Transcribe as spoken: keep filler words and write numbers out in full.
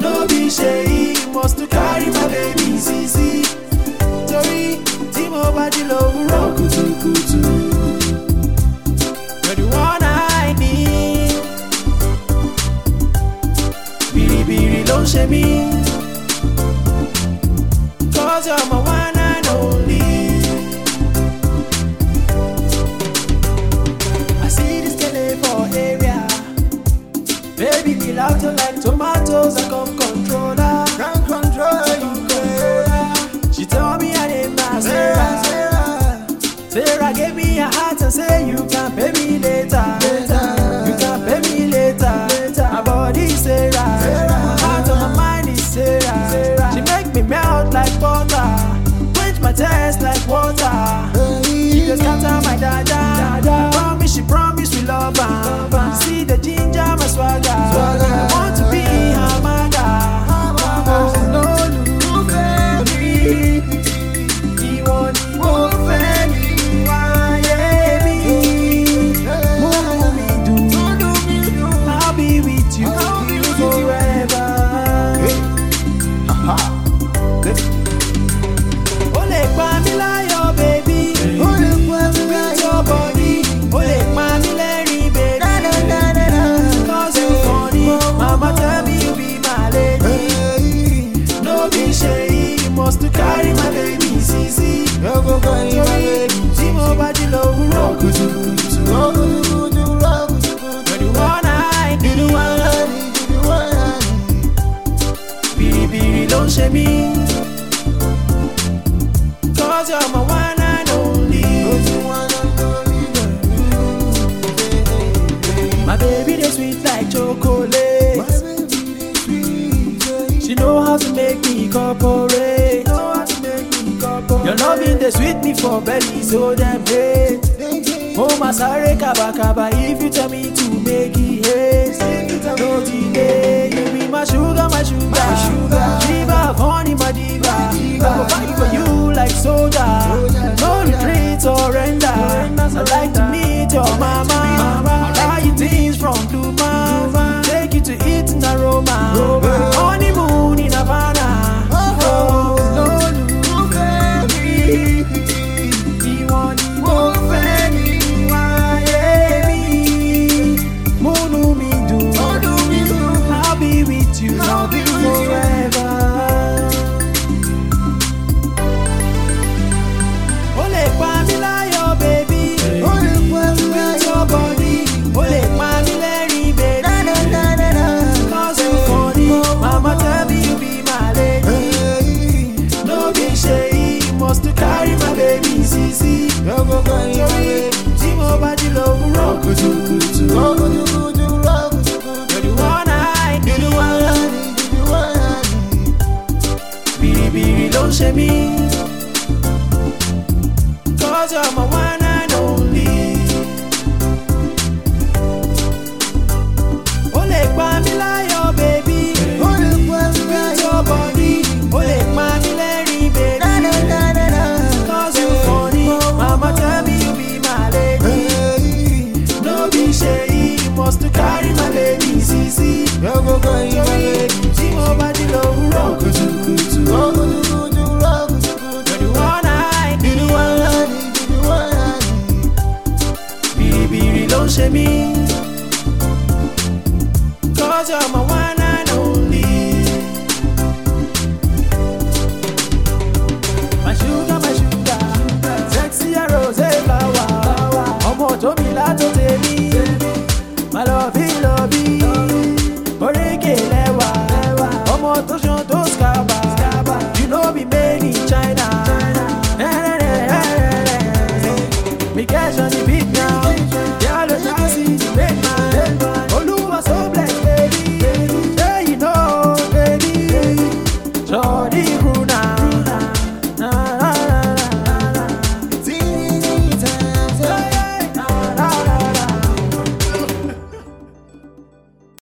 No be shey, you must to carry my baby sisi. Tori, tí mo bá jí lówùúrọ̀ kùtùkùtù. You're the one I need. Bìrìbìrì ló ń ṣe mí. Cause you're my one and only. I see this girl for area. Baby, me love to like tomatoes. I come control her. Can't control you, girl. She tell me her name na Sarah. Sarah gave me a heart and say you can pay me later. You can pay me later. My body is Sarah. My heart and my mind is Sarah. She make me melt like butter, quench my thirst like water. She just scatter my dada. Promise she promise we love her. See the ginger my swagger. I want to be her mother. No look at me. He want more family. Why me? Move me do. I'll be with you forever. Ole pa mi láyọ̀ baby. Ole pa mi With your body. Ole pa mi lẹ́rìn baby. Cause you funny. Mama tell me you be my lady. No be shey, you must to carry my baby sisi. You go carry my baby Tí mo bá jí lówùúrọ̀ kùtùkùtù. Oh, kùtùkùtù, oh, kùtùkùtù. You're the one I You the need. one I need, you the one I need. Bìrìbìrì ló ń ṣe mí. Cause you're my one and only. Cause you one and only, girl. My baby they sweet like chocolate. My baby, they sweet, yeah. She know how to make me cooperate. Know how to make me couple. Your loving they sweet me for belly so damn great. They say, Oh my sorry kaba kaba, if you tell me to make it haste. No delay, you be my sugar, my sugar. My sugar. Diva, honey, my diva. diva. I go fight for you like soldier. Soldier, No soldier. retreat, surrender. I like to meet your mama. Buy you things from Duma. Take you to eat in Aroma. Honeymoon in Havana. Oh, no, look at me. you want it. More family. Oh, do me do. I'll be with you, I'll be with you. forever. Ole pa mi láyọ̀, baby. Ole pa mi With láyọ̀. your body. Ole pa mi lẹ́rìn, baby. Na, na, na, na, na. Cause you funny. Mama tell me you be my lady. Hey. No be shey, you must to carry my baby sisi. You go carry my Torí baby. tí mo bá jí lówùúrọ̀ kùtùkùtù. Oh, kùtùkùtù, oh, kùtùkùtù. You're the one I You need. the one I need, you the one I need. Bìrìbìrì ló ń ṣe mí. Cause you're my one